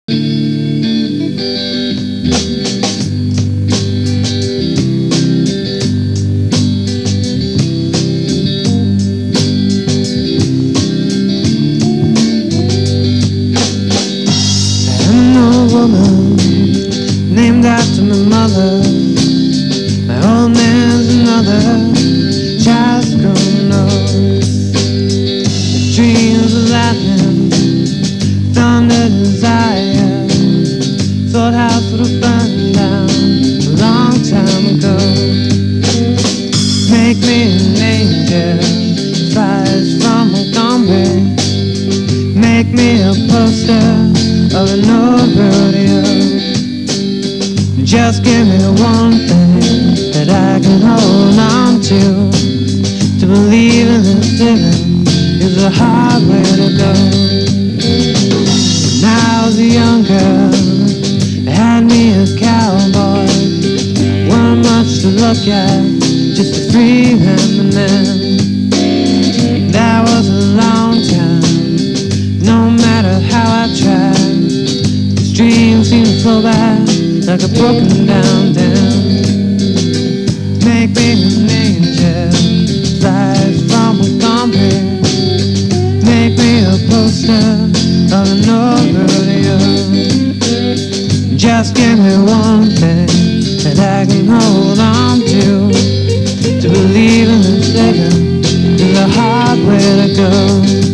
Named after my mother. My old man's another child's grown up. The dreams of lightning, thunder, desire. Thought house would have burned down a long time ago. Make me an angel, flies from Montgomery. Make me a poster of an old rodeo. Just give me one thing that I can hold on to. To believe in this living is a hard way to go. When I was a young girl, they had me a cowboy. Weren't much to look at, just a free reminiscence. That was a long time, no matter how I tried. This dream seemed to flow back like a broken down dam. Make me an angel, flies from Montgomery. Make me a poster of an old rodeo. Just give me one thing that I can hold on to. To believe in this living is a hard way to go.